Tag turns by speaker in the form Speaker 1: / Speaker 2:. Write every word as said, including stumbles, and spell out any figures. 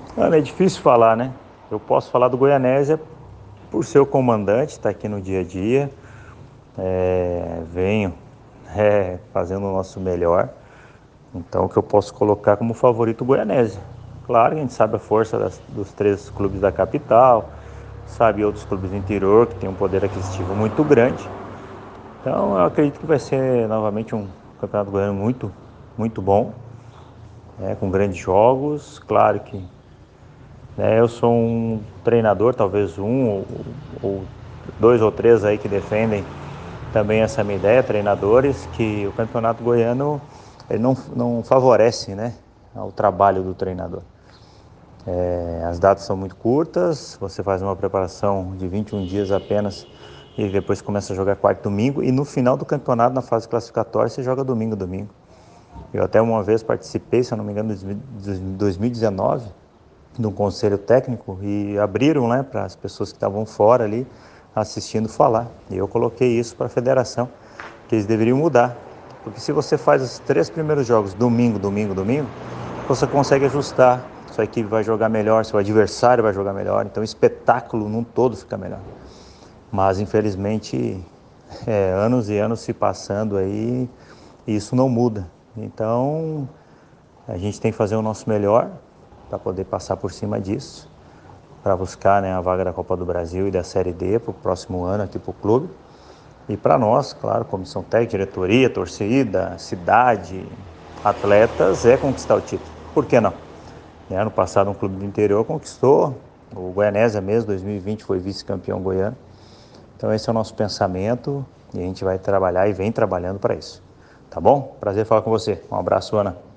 Speaker 1: Olha, é difícil falar, né? Eu posso falar do Goianésia por ser o comandante, está aqui no dia a dia. É, venho é, fazendo o nosso melhor. Então, o que eu posso colocar como favorito o Goianésia. Claro que a gente sabe a força das, dos três clubes da capital, sabe outros clubes do interior que tem um poder aquisitivo muito grande. Então, eu acredito que vai ser novamente um campeonato goiano muito, muito bom, né, com grandes jogos. Claro que né, eu sou um treinador, talvez um ou, ou dois ou três aí que defendem também essa minha ideia, treinadores, que o campeonato goiano ele não, não favorece, né, o trabalho do treinador. É, as datas são muito curtas, você faz uma preparação de vinte e um dias apenas e depois começa a jogar quarto domingo e no final do campeonato, na fase classificatória, você joga domingo, domingo. Eu até uma vez participei, se eu não me engano, em dois mil e dezenove, de um conselho técnico e abriram, né, para as pessoas que estavam fora ali assistindo falar. E eu coloquei isso para a federação, que eles deveriam mudar. Porque se você faz os três primeiros jogos domingo, domingo, domingo, você consegue ajustar. Sua equipe vai jogar melhor, seu adversário vai jogar melhor, então o espetáculo num todo fica melhor. Mas infelizmente, é, anos e anos se passando aí, isso não muda. Então, a gente tem que fazer o nosso melhor para poder passar por cima disso, para buscar, né, a vaga da Copa do Brasil e da Série D para o próximo ano aqui para o clube. E para nós, claro, comissão técnica, diretoria, torcida, cidade, atletas, é conquistar o título. Por que não? Né, ano passado um clube do interior conquistou, o Goianésia mesmo, dois mil e vinte foi vice-campeão goiano. Então esse é o nosso pensamento e a gente vai trabalhar e vem trabalhando para isso. Tá bom? Prazer falar com você. Um abraço, Ana.